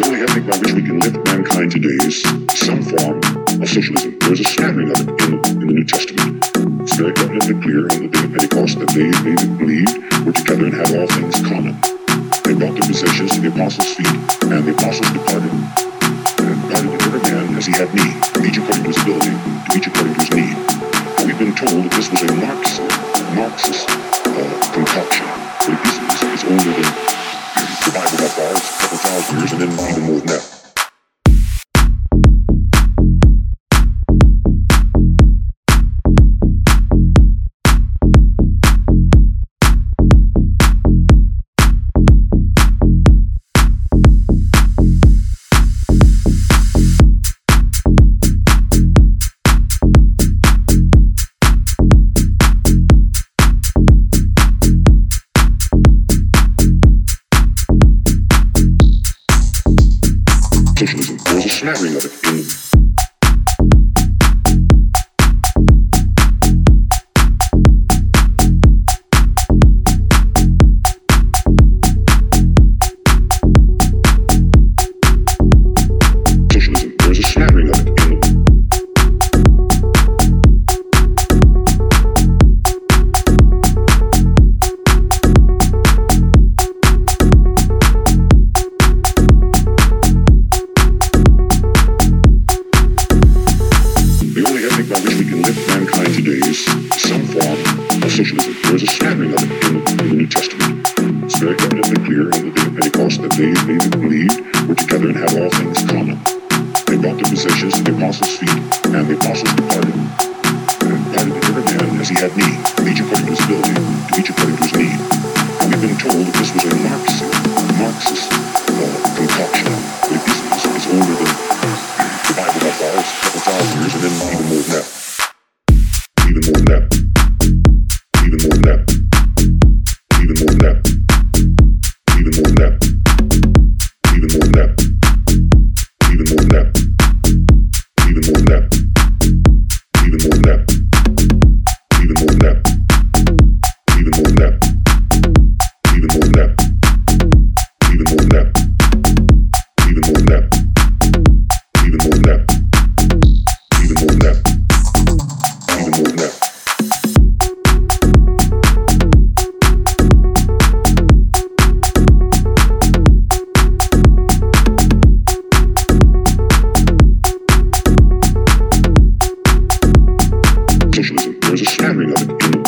only ethic by which we can lift mankind today is some form of socialism. There's a smattering of it in the New Testament. It's very evidently clear on the day of Pentecost that they believed, were together and had all things common. They brought their possessions to the apostles' feet, and the apostles departed, and departed to every man as he had need, each according to his ability, to each according to his need. And we've been told that this was a Marxist concoction. But it's older than the Bible by far. It's a couple thousand years, and then even more than that. Socialism. There's a smattering of it in socialism. There's a smattering of it in by which we can lift mankind today is some form of socialism. There is a smattering of it in the New Testament. It's very evidently clear on the day of Pentecost that they believed, were together and had all things common. They brought their possessions to the apostles' feet, and the apostles departed, and departed to every man as he had need, each according to his ability, to each according to his need. And we've been told that this was a Marxist concoction. But it's older than the Bible by far. It's a couple thousand years, and then even more than that. Even more than that. Even more than that. Even more than that. Even more than that. Even more than that. Even more than that. Even more than that. Even more than that. Even more than that. Even more than that. Even more than that. Even more than that. Even more than that. Even more than that. Even more than that. Even more than that. Socialism. There's a smattering of it in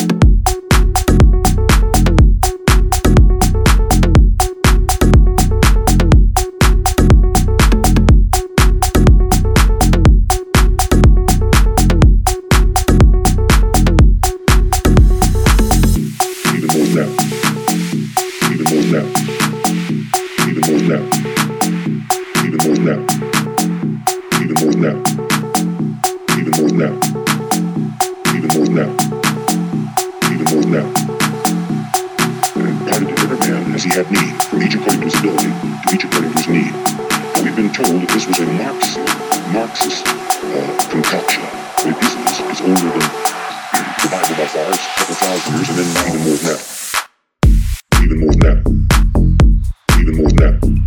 as he had need, from each according to his ability, to each according to his need. And we've been told that this was a Marxist concoction. But it's older than the Bible by far. It's a couple thousand years, and then even more than that. Even more than that. Even more than that.